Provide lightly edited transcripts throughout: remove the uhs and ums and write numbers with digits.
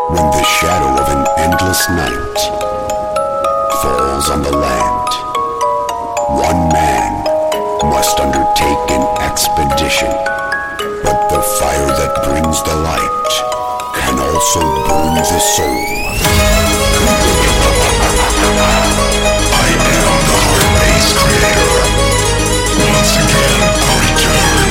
When the shadow of an endless night falls on the land, one man must undertake an expedition. But the fire that brings the light can also burn the soul. I am the Heart Maze creator. Once again, I return.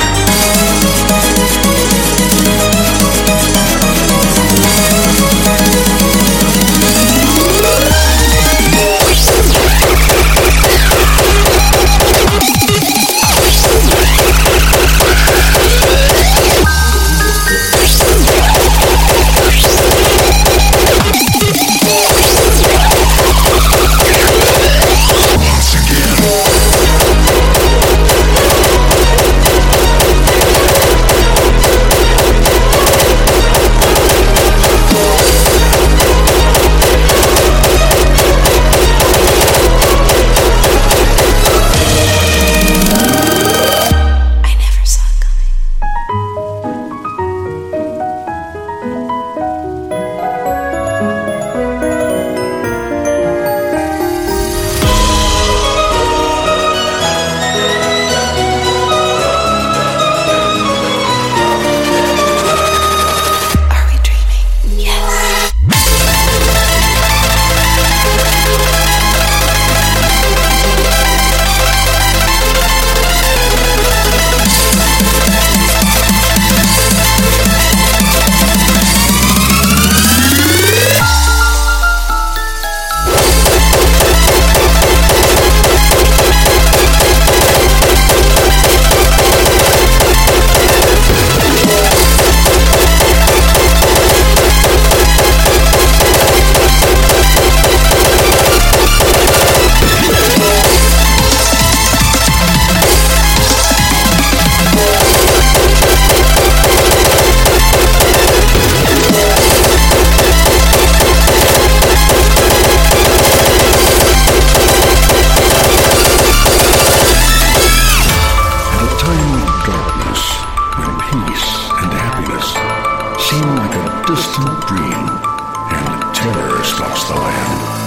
Seem like a distant dream, and terror stalks the land.